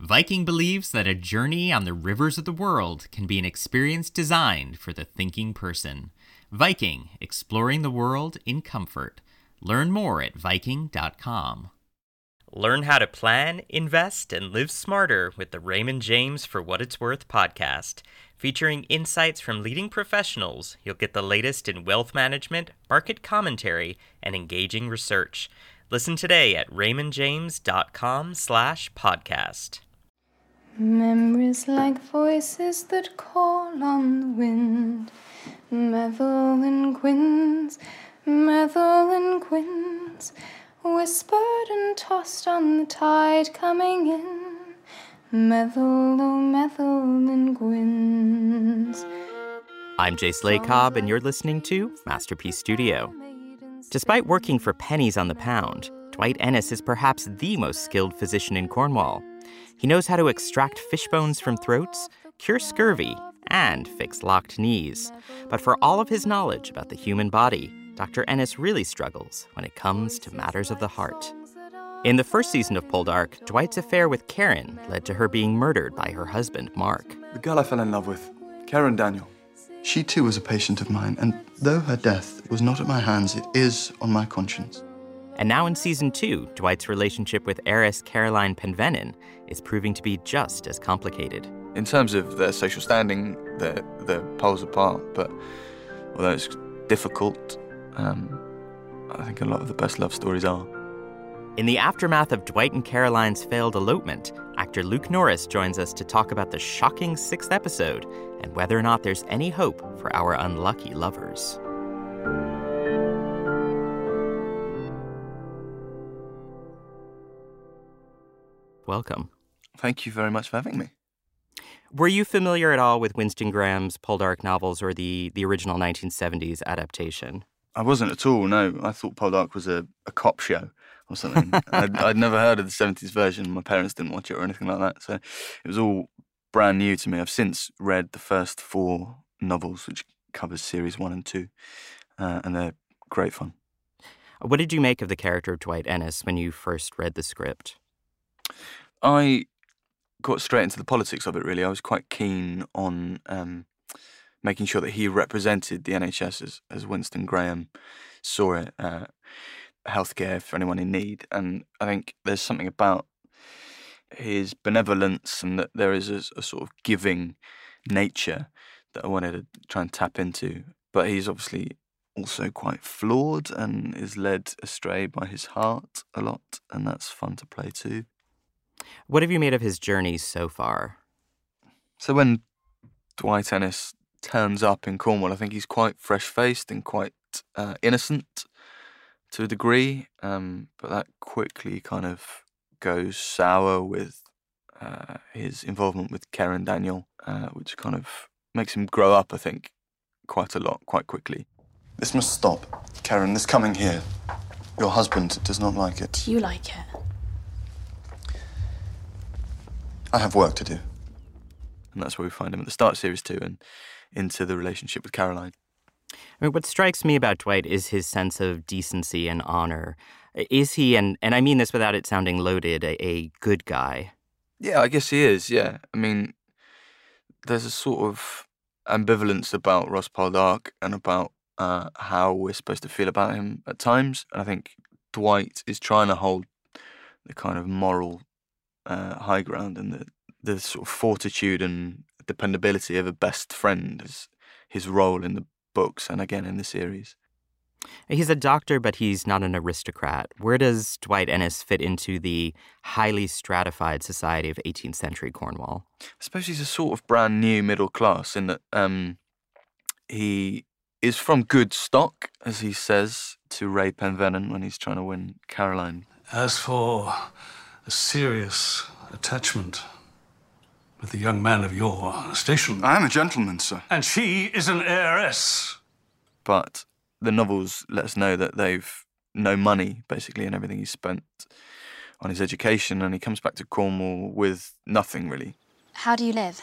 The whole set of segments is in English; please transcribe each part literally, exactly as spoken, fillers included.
Viking believes that a journey on the rivers of the world can be an experience designed for the thinking person. Viking, exploring the world in comfort. Learn more at viking dot com. Learn how to plan, invest, and live smarter with the Raymond James For What It's Worth podcast. Featuring insights from leading professionals, you'll get the latest in wealth management, market commentary, and engaging research. Listen today at raymond james dot com slash podcast. Memories like voices that call on the wind. Methil and Gwyn's, Methil and Gwyn's, whispered and tossed on the tide coming in. Methil, oh Methil and Gwyn's. I'm Jace Lacob, and you're listening to Masterpiece Studio. Despite working for pennies on the pound, Dwight Ennis is perhaps the most skilled physician in Cornwall. He knows how to extract fish bones from throats, cure scurvy, and fix locked knees. But for all of his knowledge about the human body, Doctor Ennis really struggles when it comes to matters of the heart. In the first season of Poldark, Dwight's affair with Karen led to her being murdered by her husband, Mark. The girl I fell in love with, Karen Daniel. She too was a patient of mine, and though her death was not at my hands, it is on my conscience. And now in season two, Dwight's relationship with heiress Caroline Penvennin is proving to be just as complicated. In terms of their social standing, they're, they're poles apart, but although it's difficult, um, I think a lot of the best love stories are. In the aftermath of Dwight and Caroline's failed elopement, actor Luke Norris joins us to talk about the shocking sixth episode and whether or not there's any hope for our unlucky lovers. Welcome. Thank you very much for having me. Were you familiar at all with Winston Graham's Poldark novels or the, the original nineteen seventies adaptation? I wasn't at all, no. I thought Poldark was a, a cop show or something. I'd, I'd never heard of the seventies version. My parents didn't watch it or anything like that. So it was all brand new to me. I've since read the first four novels, which covers series one and two, uh, and they're great fun. What did you make of the character of Dwight Ennis when you first read the script? I got straight into the politics of it, really. I was quite keen on um, making sure that he represented the N H S as, as Winston Graham saw it, uh, healthcare for anyone in need. And I think there's something about his benevolence and that there is a, a sort of giving nature that I wanted to try and tap into. But he's obviously also quite flawed and is led astray by his heart a lot, and that's fun to play too. What have you made of his journey so far? So when Dwight Ennis turns up in Cornwall, I think he's quite fresh-faced and quite uh, innocent to a degree, um, but that quickly kind of goes sour with uh, his involvement with Karen Daniel, uh, which kind of makes him grow up, I think, quite a lot, quite quickly. This must stop. Karen, this coming here. Your husband does not like it. Do you like it? I have work to do. And that's where we find him at the start of series two and into the relationship with Caroline. I mean, what strikes me about Dwight is his sense of decency and honor. Is he, and, and I mean this without it sounding loaded, a, a good guy? Yeah, I guess he is, yeah. I mean, there's a sort of ambivalence about Ross Poldark and about uh, how we're supposed to feel about him at times. And I think Dwight is trying to hold the kind of moral uh, high ground and the, the sort of fortitude and dependability of a best friend is his role in the books and again in the series. He's a doctor, but he's not an aristocrat. Where does Dwight Ennis fit into the highly stratified society of eighteenth century Cornwall? I suppose he's a sort of brand new middle class in that um, he is from good stock, as he says to Ray Penvennin when he's trying to win Caroline. As for a serious attachment with a young man of your station. I am a gentleman, sir. And she is an heiress. But the novels let us know that they've no money, basically, and everything he's spent on his education, and he comes back to Cornwall with nothing, really. How do you live?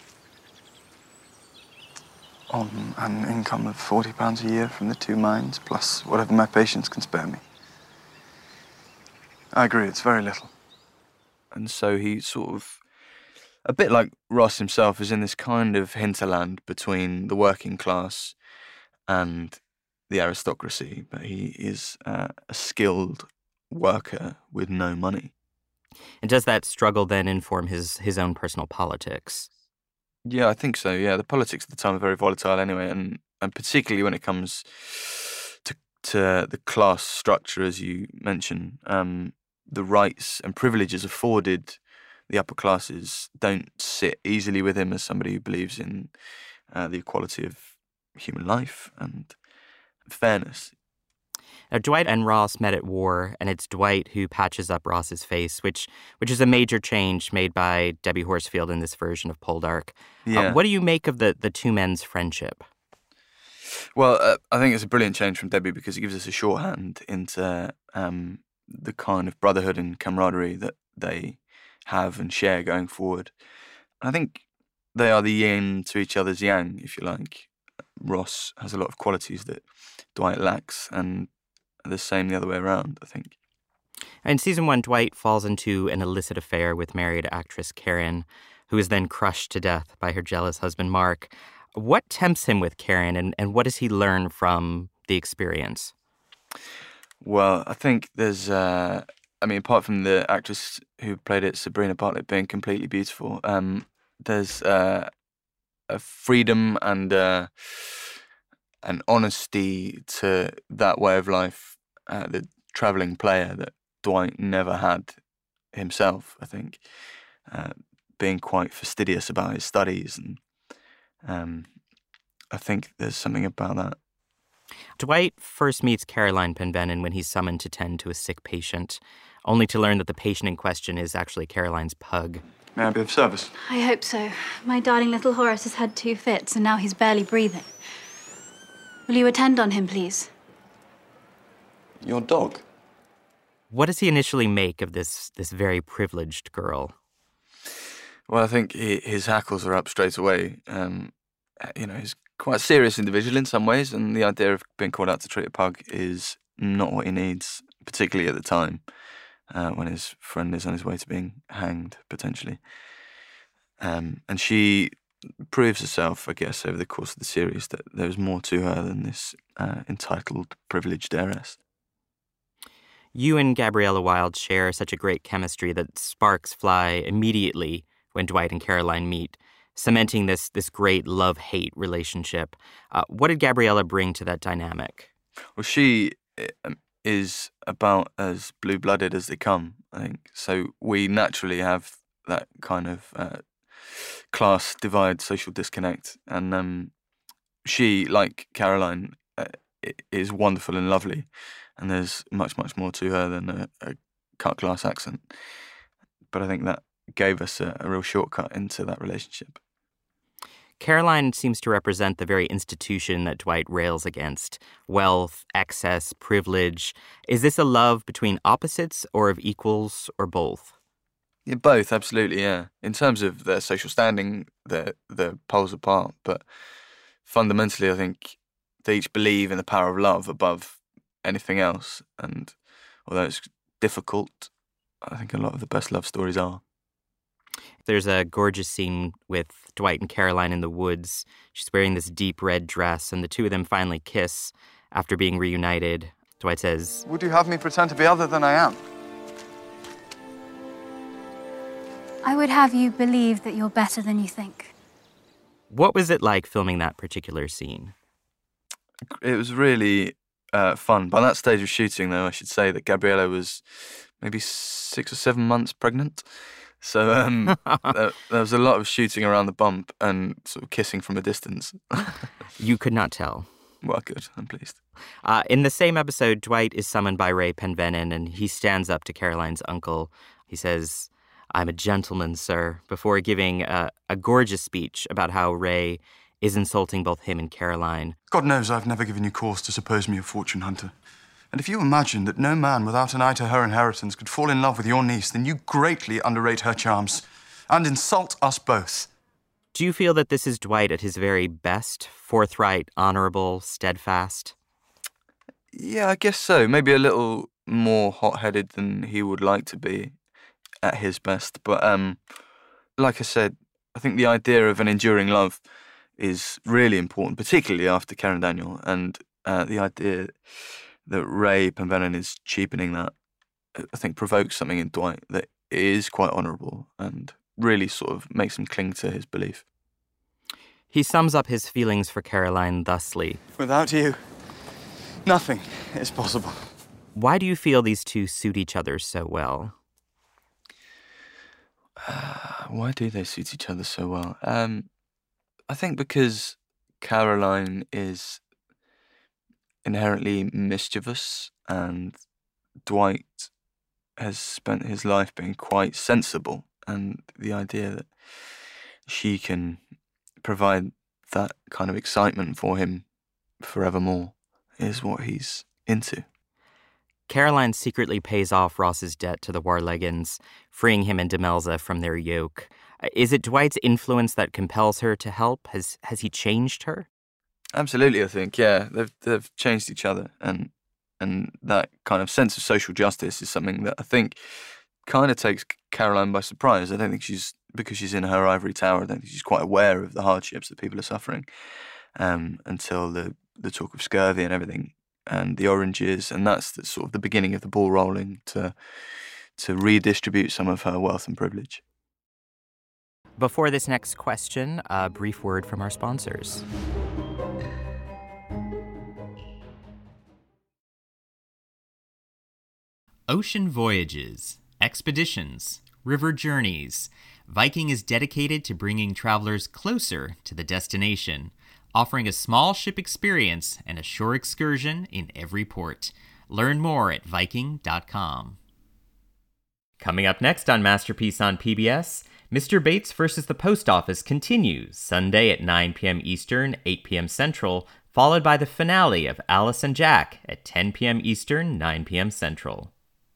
On an income of forty pounds a year from the two mines, plus whatever my patients can spare me. I agree, it's very little. And so he sort of a bit like Ross himself, is in this kind of hinterland between the working class and the aristocracy, but he is uh, a skilled worker with no money. And does that struggle then inform his, his own personal politics? Yeah, I think so. Yeah, the politics at the time are very volatile anyway, and, and particularly when it comes to to the class structure, as you mentioned, um, the rights and privileges afforded the upper classes don't sit easily with him as somebody who believes in uh, the equality of human life and fairness. Now, Dwight and Ross met at war, and it's Dwight who patches up Ross's face, which which is a major change made by Debbie Horsfield in this version of Poldark. Yeah. Uh, what do you make of the, the two men's friendship? Well, uh, I think it's a brilliant change from Debbie because it gives us a shorthand into um, the kind of brotherhood and camaraderie that they have and share going forward. I think they are the yin to each other's yang, if you like. Ross has a lot of qualities that Dwight lacks, and the same the other way around, I think. In season one, Dwight falls into an illicit affair with married actress Karen, who is then crushed to death by her jealous husband, Mark. What tempts him with Karen, and, and what does he learn from the experience? Well, I think there's, uh, I mean, apart from the actress who played it, Sabrina Bartlett, being completely beautiful, um, there's uh, a freedom and uh, an honesty to that way of life, uh, the travelling player that Dwight never had himself, I think, uh, being quite fastidious about his studies. And um, I think there's something about that. Dwight first meets Caroline Penvennon when he's summoned to tend to a sick patient, only to learn that the patient in question is actually Caroline's pug. May I be of service? I hope so. My darling little Horace has had two fits, and now he's barely breathing. Will you attend on him, please? Your dog? What does he initially make of this this very privileged girl? Well, I think he, his hackles are up straight away. Um, you know, he's quite a serious individual in some ways, and the idea of being called out to treat a pug is not what he needs, particularly at the time, uh, when his friend is on his way to being hanged, potentially. Um, and she proves herself, I guess, over the course of the series that there's more to her than this uh, entitled, privileged heiress. You and Gabriella Wilde share such a great chemistry that sparks fly immediately when Dwight and Caroline meet, cementing this this great love-hate relationship. Uh, what did Gabriella bring to that dynamic? Well, she um, is about as blue-blooded as they come, I think. So we naturally have that kind of uh, class divide, social disconnect. And um, she, like Caroline, uh, is wonderful and lovely. And there's much, much more to her than a, a cut-class accent. But I think that gave us a, a real shortcut into that relationship. Caroline seems to represent the very institution that Dwight rails against: wealth, excess, privilege. Is this a love between opposites or of equals or both? Yeah, both, absolutely, yeah. In terms of their social standing, they're, they're poles apart. But fundamentally, I think they each believe in the power of love above anything else. And although it's difficult, I think a lot of the best love stories are. There's a gorgeous scene with Dwight and Caroline in the woods. She's wearing this deep red dress, and the two of them finally kiss after being reunited. Dwight says, Would you have me pretend to be other than I am? I would have you believe that you're better than you think. what was it like filming that particular scene? It was really uh, fun. By that stage of shooting, though, I should say that Gabriella was maybe six or seven months pregnant. So um, there, there was a lot of shooting around the bump and sort of kissing from a distance. You could not tell. Well, good. I'm pleased. Uh, in the same episode, Dwight is summoned by Ray Penvennon, and he stands up to Caroline's uncle. He says, "I'm a gentleman, sir," before giving a, a gorgeous speech about how Ray is insulting both him and Caroline. God knows I've never given you cause to suppose me a fortune hunter. And if you imagine that no man without an eye to her inheritance could fall in love with your niece, then you greatly underrate her charms and insult us both. Do you feel that this is Dwight at his very best? Forthright, honorable, steadfast? Yeah, I guess so. Maybe a little more hot-headed than he would like to be at his best. But um, like I said, I think the idea of an enduring love is really important, particularly after Karen Daniel, and uh, the idea that Ray Penvennen is cheapening that, I think, provokes something in Dwight that is quite honourable and really sort of makes him cling to his belief. He sums up his feelings for Caroline thusly. Without you, nothing is possible. Why do you feel these two suit each other so well? Uh, why do they suit each other so well? Um, I think because Caroline is inherently mischievous and Dwight has spent his life being quite sensible, and the idea that she can provide that kind of excitement for him forevermore is what he's into. Caroline secretly pays off Ross's debt to the Warleggans, freeing him and Demelza from their yoke. Is it Dwight's influence that compels her to help? Has has he changed her? Absolutely, I think, yeah. They've they've changed each other, and and that kind of sense of social justice is something that I think kind of takes Caroline by surprise. I don't think she's, because she's in her ivory tower, I don't think she's quite aware of the hardships that people are suffering um, until the, the talk of scurvy and everything, and the oranges, and that's the, sort of the beginning of the ball rolling to to redistribute some of her wealth and privilege. Before this next question, a brief word from our sponsors. Ocean voyages, expeditions, river journeys. Viking is dedicated to bringing travelers closer to the destination, offering a small ship experience and a shore excursion in every port. Learn more at viking dot com. Coming up next on Masterpiece on P B S, Mister Bates versus the Post Office continues Sunday at nine p.m. Eastern, eight p.m. Central, followed by the finale of Alice and Jack at ten p.m. Eastern, nine p.m. Central.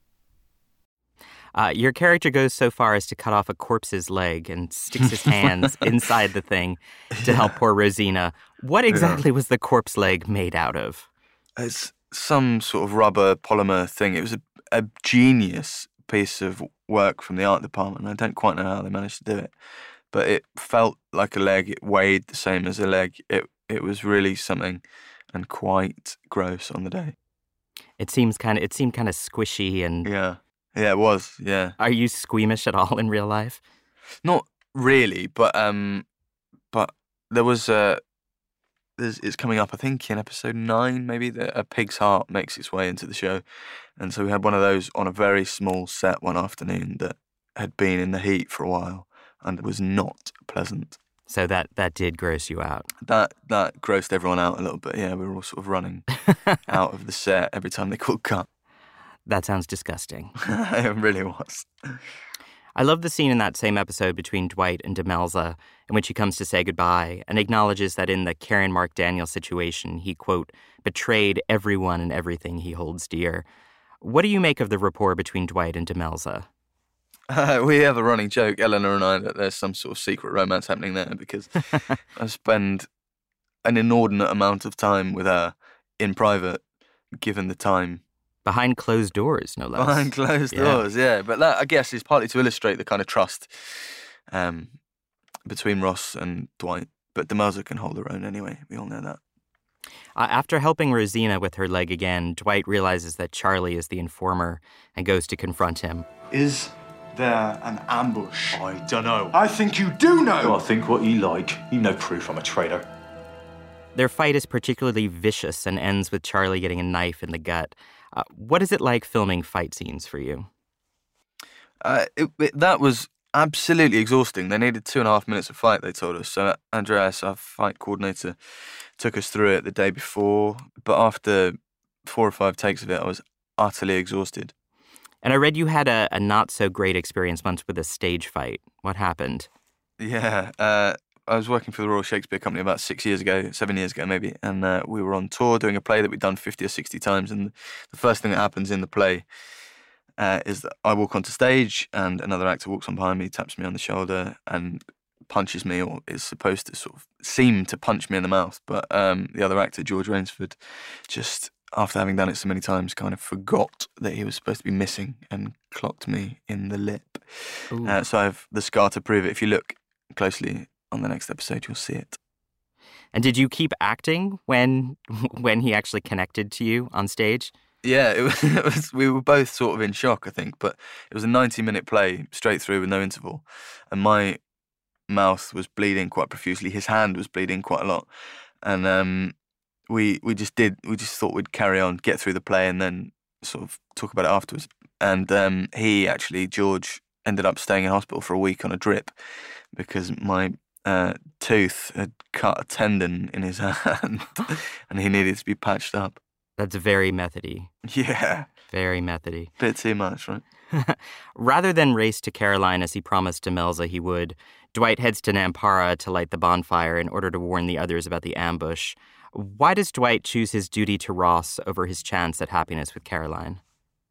Uh, your character goes so far as to cut off a corpse's leg and sticks his hands inside the thing to help poor Rosina. What exactly was the corpse leg made out of? It's some sort of rubber polymer thing. It was a, a genius piece of work from the art department. I don't quite know how they managed to do it, but it felt like a leg. It weighed the same as a leg. It it was really something, and quite gross on the day. It seems kind of. It seemed kind of squishy and. Yeah. Yeah, it was, yeah. Are you squeamish at all in real life? Not really, but um, but there was a, there's, it's coming up, I think, in episode nine, maybe, that a pig's heart makes its way into the show. And so we had one of those on a very small set one afternoon that had been in the heat for a while, and it was not pleasant. So that, that did gross you out? That that grossed everyone out a little bit, yeah. We were all sort of running out of the set every time they called cut. That sounds disgusting. It really was. I love the scene in that same episode between Dwight and Demelza in which he comes to say goodbye and acknowledges that in the Karen Mark Daniel situation, he, quote, betrayed everyone and everything he holds dear. What do you make of the rapport between Dwight and Demelza? Uh, we have a running joke, Eleanor and I, that there's some sort of secret romance happening there because I spend an inordinate amount of time with her in private, given the time. Behind closed doors, no less. Behind closed yeah. doors, yeah. But that, I guess, is partly to illustrate the kind of trust um, between Ross and Dwight. But Demelza can hold her own anyway. We all know that. Uh, after helping Rosina with her leg again, Dwight realizes that Charlie is the informer and goes to confront him. Is there an ambush? I dunno. I think you do know! Well, I think what you like. You know proof I'm a traitor. Their fight is particularly vicious and ends with Charlie getting a knife in the gut. Uh, what is it like filming fight scenes for you? Uh, it, it, that was absolutely exhausting. They needed two and a half minutes of fight, they told us. So Andreas, our fight coordinator, took us through it the day before. But after four or five takes of it, I was utterly exhausted. And I read you had a, a not-so-great experience once with a stage fight. What happened? Yeah, uh, I was working for the Royal Shakespeare Company about six years ago, seven years ago maybe, and uh, we were on tour doing a play that we'd done fifty or sixty times, and the first thing that happens in the play uh, is that I walk onto stage and another actor walks on behind me, taps me on the shoulder and punches me, or is supposed to sort of seem to punch me in the mouth, but um, the other actor, George Rainsford, just after having done it so many times, kind of forgot that he was supposed to be missing and clocked me in the lip. Uh, so I have the scar to prove it. If you look closely on the next episode, you'll see it. And did you keep acting when when he actually connected to you on stage? Yeah, it was, it was. We were both sort of in shock, I think, but it was a ninety-minute play straight through with no interval, and my mouth was bleeding quite profusely. His hand was bleeding quite a lot, and um, we we just did. We just thought we'd carry on, get through the play, and then sort of talk about it afterwards. And um, he actually, George, ended up staying in hospital for a week on a drip because my uh, tooth had cut a tendon in his hand, and he needed to be patched up. That's very methody. Yeah. Very methody. Bit too much, right? Rather than race to Caroline as he promised Demelza he would, Dwight heads to Nampara to light the bonfire in order to warn the others about the ambush. Why does Dwight choose his duty to Ross over his chance at happiness with Caroline?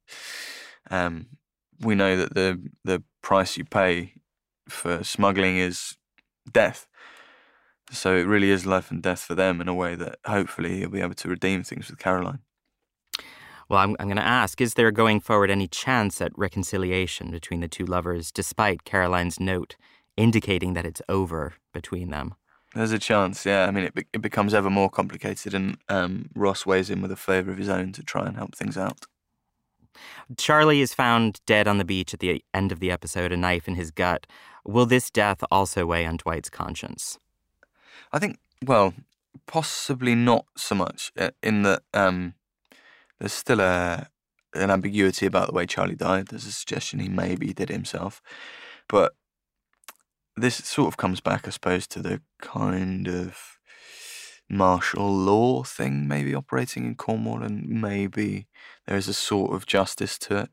Um, we know that the the price you pay for smuggling is death. So it really is life and death for them in a way that hopefully he'll be able to redeem things with Caroline. Well, I'm, I'm going to ask, is there going forward any chance at reconciliation between the two lovers, despite Caroline's note indicating that it's over between them? There's a chance, yeah. I mean, it, be- it becomes ever more complicated, and um, Ross weighs in with a favour of his own to try and help things out. Charlie is found dead on the beach at the end of the episode, a knife in his gut. Will this death also weigh on Dwight's conscience? I think, well, possibly not so much, uh, in that um, there's still a an ambiguity about the way Charlie died. There's a suggestion he maybe did it himself. But this sort of comes back, I suppose, to the kind of martial law thing maybe operating in Cornwall, and maybe there is a sort of justice to it.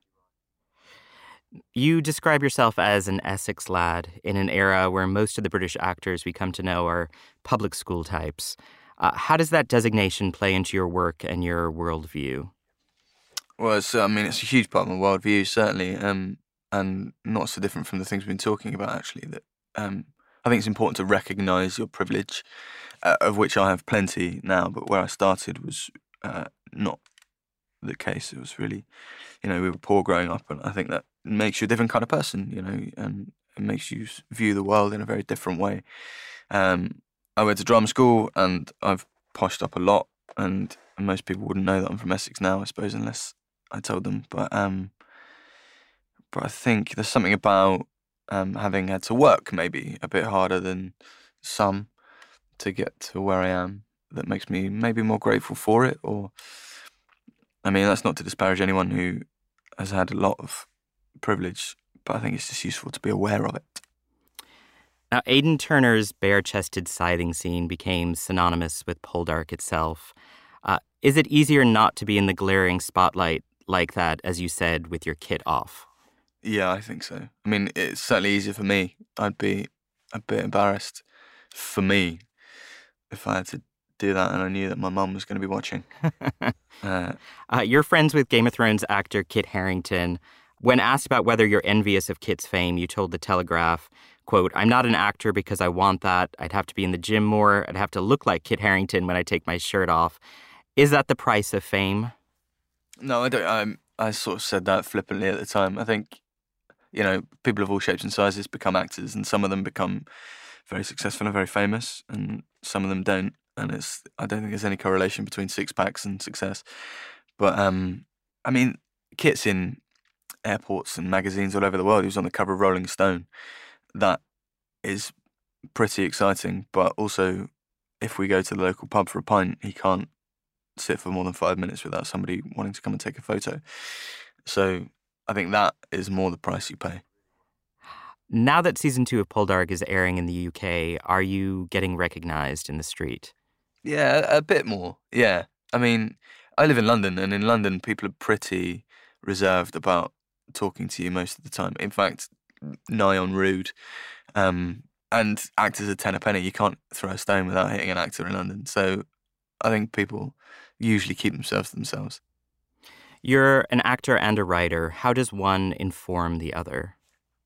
You describe yourself as an Essex lad in an era where most of the British actors we come to know are public school types. Uh, how does that designation play into your work and your worldview? Well, it's, I mean, it's a huge part of my worldview, certainly, um, and not so different from the things we've been talking about, actually. That um, I think it's important to recognise your privilege, uh, of which I have plenty now, but where I started was uh, not the case. It was really, you know, we were poor growing up, and I think that makes you a different kind of person, you know, and it makes you view the world in a very different way. Um, I went to drama school, and I've poshed up a lot, and most people wouldn't know that I'm from Essex now, I suppose, unless I told them. But um, but I think there's something about um, having had to work maybe a bit harder than some to get to where I am that makes me maybe more grateful for it. Or, I mean, that's not to disparage anyone who has had a lot of privilege, but I think it's just useful to be aware of it. Now, Aidan Turner's bare-chested scything scene became synonymous with Poldark itself. Uh, is it easier not to be in the glaring spotlight like that, as you said, with your kit off? Yeah, I think so. I mean, it's certainly easier for me. I'd be a bit embarrassed for me if I had to do that and I knew that my mum was going to be watching. uh, uh, you're friends with Game of Thrones actor Kit Harington. When asked about whether you're envious of Kit's fame, you told The Telegraph, quote, "I'm not an actor because I want that. I'd have to be in the gym more. I'd have to look like Kit Harington when I take my shirt off." Is that the price of fame? No, I don't. I, I sort of said that flippantly at the time. I think, you know, people of all shapes and sizes become actors, and some of them become very successful and very famous, and some of them don't. And it's I don't think there's any correlation between six packs and success. But um, I mean, Kit's in airports and magazines all over the world. He was on the cover of Rolling Stone. That is pretty exciting. But also, if we go to the local pub for a pint, he can't sit for more than five minutes without somebody wanting to come and take a photo. So I think that is more the price you pay. Now that season two of Poldark is airing in the U K, are you getting recognised in the street? Yeah, a bit more. Yeah. I mean, I live in London, and in London, people are pretty reserved about talking to you most of the time. In fact, nigh on rude. Um, and actors are ten a penny. You can't throw a stone without hitting an actor in London. So I think people usually keep themselves to themselves. You're an actor and a writer. How does one inform the other?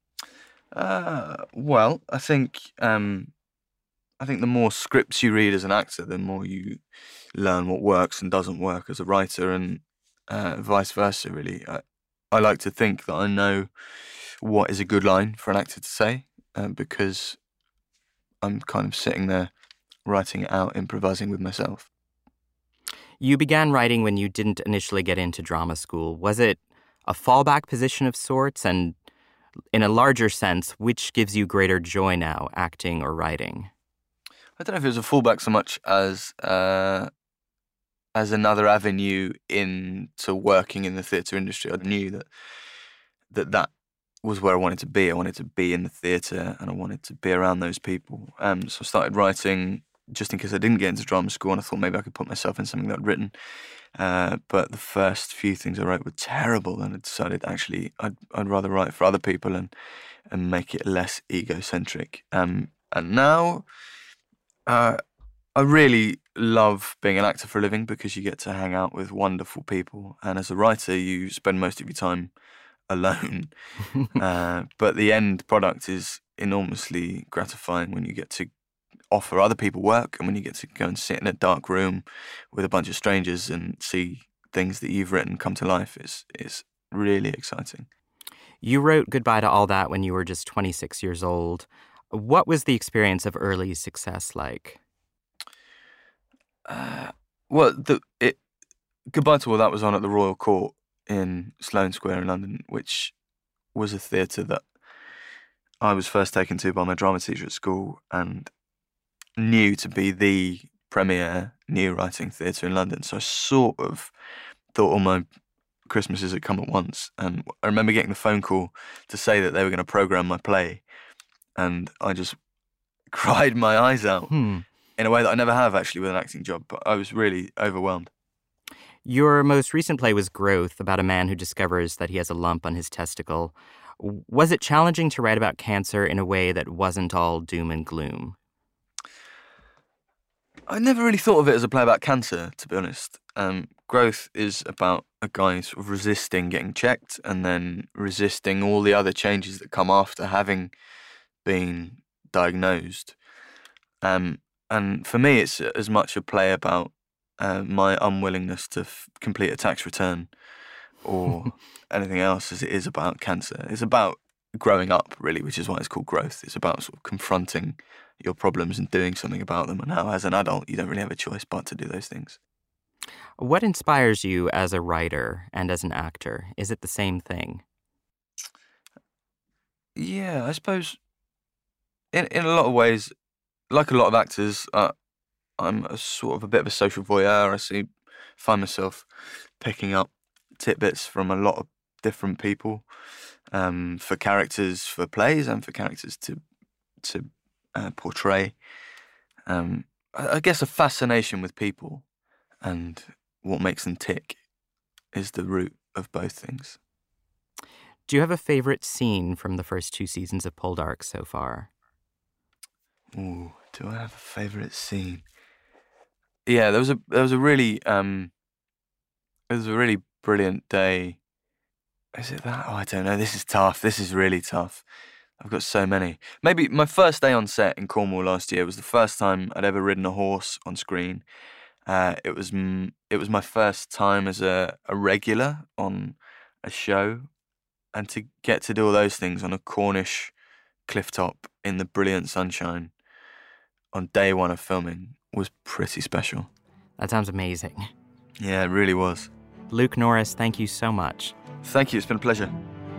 Uh, well, I think um, I think the more scripts you read as an actor, the more you learn what works and doesn't work as a writer, and uh, vice versa, really. I, I like to think that I know what is a good line for an actor to say, uh, because I'm kind of sitting there writing it out, improvising with myself. You began writing when you didn't initially get into drama school. Was it a fallback position of sorts? And in a larger sense, which gives you greater joy now, acting or writing? I don't know if it was a fallback so much as uh, as another avenue into working in the theatre industry. I knew that that that was where I wanted to be. I wanted to be in the theatre and I wanted to be around those people. Um, so I started writing just in case I didn't get into drama school, and I thought maybe I could put myself in something that I'd written. Uh, but the first few things I wrote were terrible, and I decided actually I'd I'd rather write for other people and and make it less egocentric. Um, and now uh, I really love being an actor for a living because you get to hang out with wonderful people, and as a writer you spend most of your time alone. uh, but the end product is enormously gratifying when you get to offer other people work and when you get to go and sit in a dark room with a bunch of strangers and see things that you've written come to life. Is is really exciting. You wrote Goodbye to All That when you were just twenty-six years old. What was the experience of early success like? Uh, well, the, it, Goodbye to All That was on at the Royal Court in Sloane Square in London, which was a theatre that I was first taken to by my drama teacher at school and knew to be the premier new writing theatre in London. So I sort of thought all my Christmases had come at once. And I remember getting the phone call to say that they were going to programme my play. And I just cried my eyes out Hmm. in a way that I never have actually with an acting job. But I was really overwhelmed. Your most recent play was Growth, about a man who discovers that he has a lump on his testicle. Was it challenging to write about cancer in a way that wasn't all doom and gloom? I never really thought of it as a play about cancer, to be honest. Um, Growth is about a guy sort of resisting getting checked and then resisting all the other changes that come after having been diagnosed. Um, and for me, it's as much a play about uh, my unwillingness to f- complete a tax return or anything else as it is about cancer. It's about growing up, really, which is why it's called Growth. It's about sort of confronting your problems and doing something about them, and how as an adult you don't really have a choice but to do those things. What inspires you as a writer and as an actor? Is it the same thing? Yeah, I suppose in in a lot of ways, like a lot of actors, uh, I'm a sort of a bit of a social voyeur. I see, find myself picking up tidbits from a lot of different people, um, for characters, for plays, and for characters to to uh, portray. Um, I, I guess a fascination with people and what makes them tick is the root of both things. Do you have a favorite scene from the first two seasons of Poldark so far? Ooh, do I have a favourite scene? Yeah, there was a there was a really um, it was a really brilliant day. Is it that? Oh, I don't know. This is tough. This is really tough. I've got so many. Maybe my first day on set in Cornwall last year was the first time I'd ever ridden a horse on screen. Uh, it was mm, it was my first time as a, a regular on a show, and to get to do all those things on a Cornish cliff top in the brilliant sunshine on day one of filming was pretty special. That sounds amazing. Yeah, it really was. Luke Norris, thank you so much. Thank you. It's been a pleasure.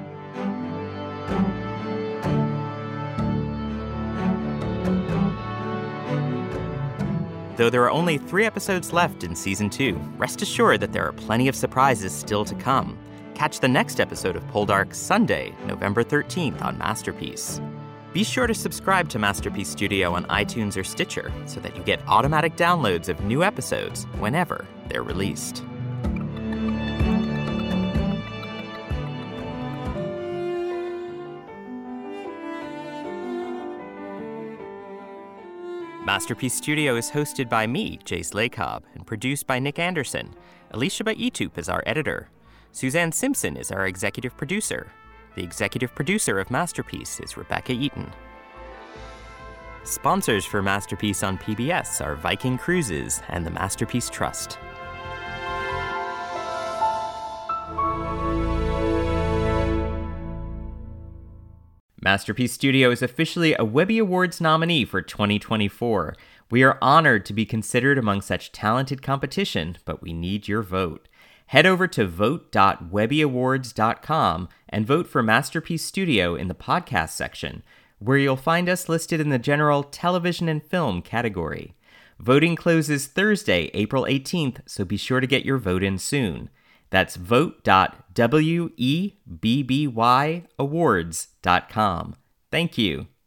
Though there are only three episodes left in season two, rest assured that there are plenty of surprises still to come. Catch the next episode of Poldark Sunday, November thirteenth on Masterpiece. Be sure to subscribe to Masterpiece Studio on iTunes or Stitcher so that you get automatic downloads of new episodes whenever they're released. Masterpiece Studio is hosted by me, Jace Lacob, and produced by Nick Anderson. Alicia Baitup is our editor. Suzanne Simpson is our executive producer. The executive producer of Masterpiece is Rebecca Eaton. Sponsors for Masterpiece on P B S are Viking Cruises and the Masterpiece Trust. Masterpiece Studio is officially a Webby Awards nominee for twenty twenty-four. We are honored to be considered among such talented competition, but we need your vote. Head over to vote dot webby awards dot com and vote for Masterpiece Studio in the podcast section, where you'll find us listed in the general television and film category. Voting closes Thursday, April eighteenth, so be sure to get your vote in soon. That's vote dot webby awards dot com. Thank you.